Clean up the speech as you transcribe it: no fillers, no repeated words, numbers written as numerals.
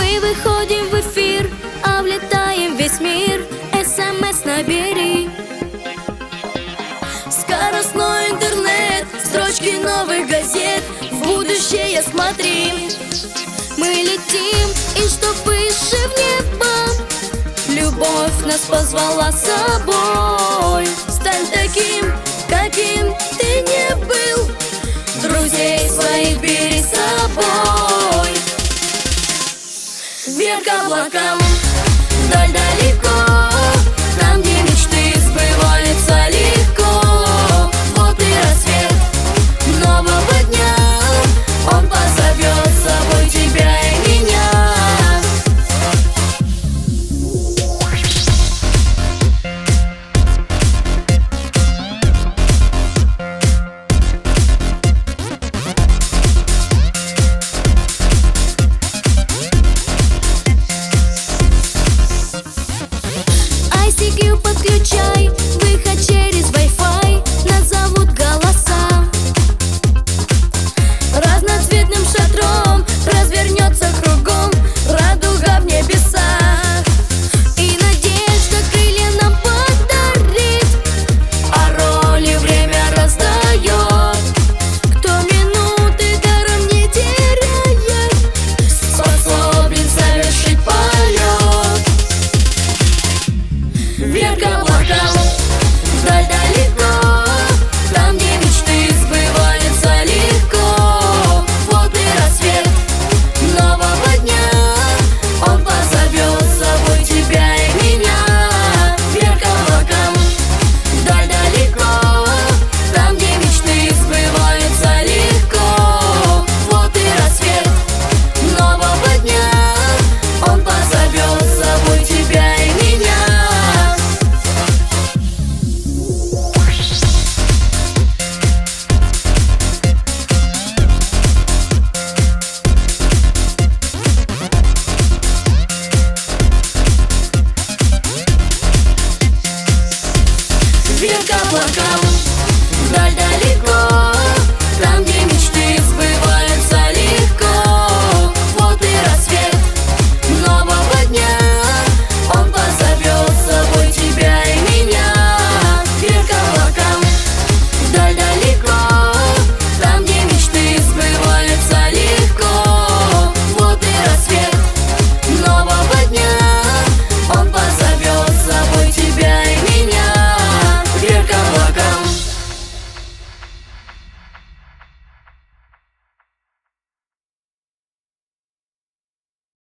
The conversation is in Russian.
Мы выходим в эфир, облетаем весь мир. СМС набери. Скоростной интернет, строчки новых газет. В будущее смотри. Мы летим, и что выше в небо, любовь нас позвала с собой. Стань таким, каким ты не был, друзей своих бери с собой. Вверх к облакам, вдаль далеко, там, где мечты сбываются легко. Вот и рассвет нового дня, он позовет с собой тебя и меня. ICQ подключай, выход через Wi-Fi, нас зовут голоса. Разноцветным шатром развернется кругом радуга в небесах. И надежда крылья нам подарит, а роли время раздает. Кто минуты даром не теряет, способен совершить полет. Вверх к облакам, вдаль далеко, там, где мечты сбываются легко. Вот и рассвет нового дня, он позовет с собой тебя и меня. Вверх к облакам, вдаль далеко, там, где мечты сбываются легко. Вот и рассвет нового дня, он позовет с собой тебя и меня. Вверх к облакам,